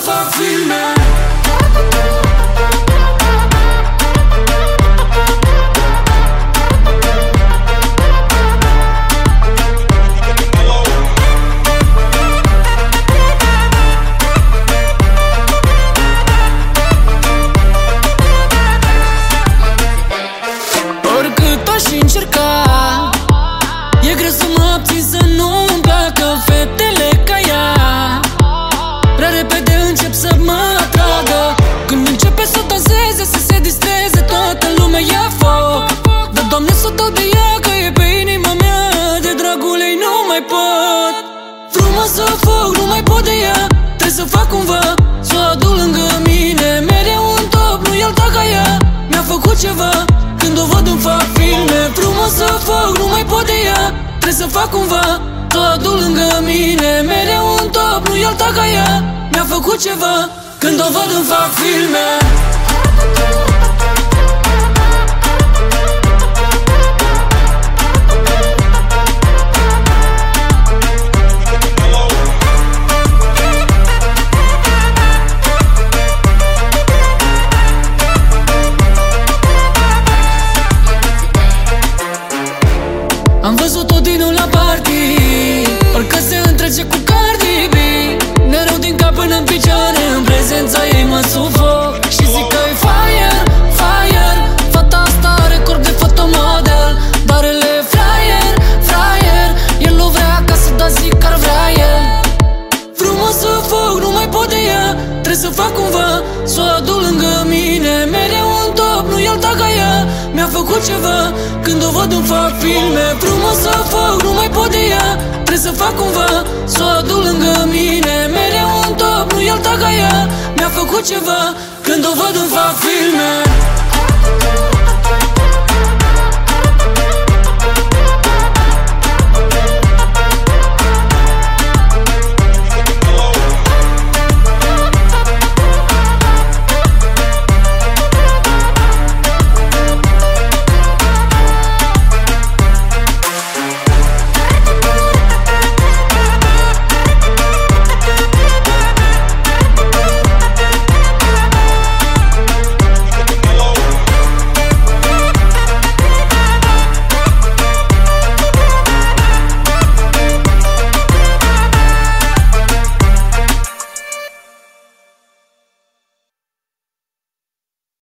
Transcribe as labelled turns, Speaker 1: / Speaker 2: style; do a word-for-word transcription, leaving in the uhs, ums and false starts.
Speaker 1: fac filme.
Speaker 2: Oricât aș încerca, e greu să mă abțin să nu-mi placă fetele ca ea. Prea repede încep să mă atragă. Când începe să danseze, să se distreze, toată lumea ia foc. Dar Doamne să dau de ea, că e pe inima mea, de dragul ei nu mai pot. Frumoasă foc, nu mai pot de ea, trebuie să fac cumva să o aduc lângă mine. Mereu în top, nu e alta ca ea, mi-a făcut ceva. Când o văd îmi fac filme. Frumoasă foc, nu mai pot de ea, trebuie să fac cumva să o aduc lângă mine. Mereu în top, nu e alta ca ea, mi-a făcut ceva. Când o văd îmi fac filme. Am văzut-o din nou la party, parcă se întrece cu Cardi B. Nereu din cap până în picioare, în prezența ei mă sufoc. Și zic că e fire, fire. Fata asta are corp de fotomodel, dar el e fraier, fraier. El o vrea ca să da zic că ar vrea el. Frumoasă foc, nu mai pot de ea, trebuie să fac cumva să o aduc lângă mine. Mereu în top, nu e alta ca ea, mi-a făcut ceva. Când o văd îmi fac filme. Frumoasă foc, nu mai pot de ea, trebuie să fac cumva să o aduc lângă mine. Mereu în top, nu e alta ca ea, mi-a făcut ceva. Când o văd îmi fac filme.